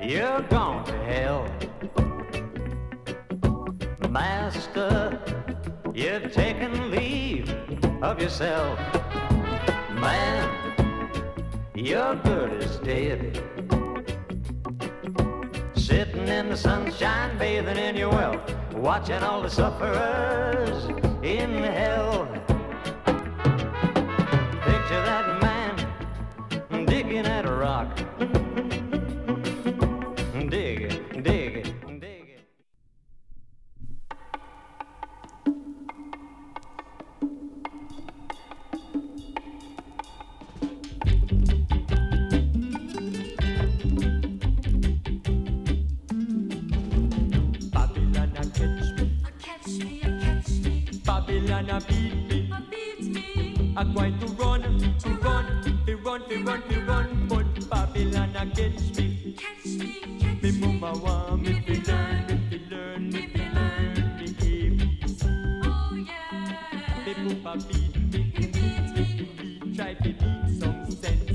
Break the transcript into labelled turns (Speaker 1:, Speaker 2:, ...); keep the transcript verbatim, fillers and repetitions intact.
Speaker 1: you're gone to hell. Master, you've taken leave of yourself. Man, your good is dead. Sitting in the sunshine, bathing in your wealth, watching all the sufferers in hell. Picture that man digging at a rock. Dig, dig, dig.
Speaker 2: Babylon a catch me,
Speaker 3: A catch me, a catch me,
Speaker 2: Babylon a beat me.
Speaker 3: a beat me.
Speaker 2: I'm going to run, to run, to run, to run, to run, but Babylon a catch me.
Speaker 3: Catch me, catch
Speaker 2: Me
Speaker 3: me.
Speaker 2: mama want me to learn, me to learn, me to learn the A B C.
Speaker 3: Oh yeah.
Speaker 2: They put a beat me,
Speaker 3: He beat me.
Speaker 2: he try to beat some sense.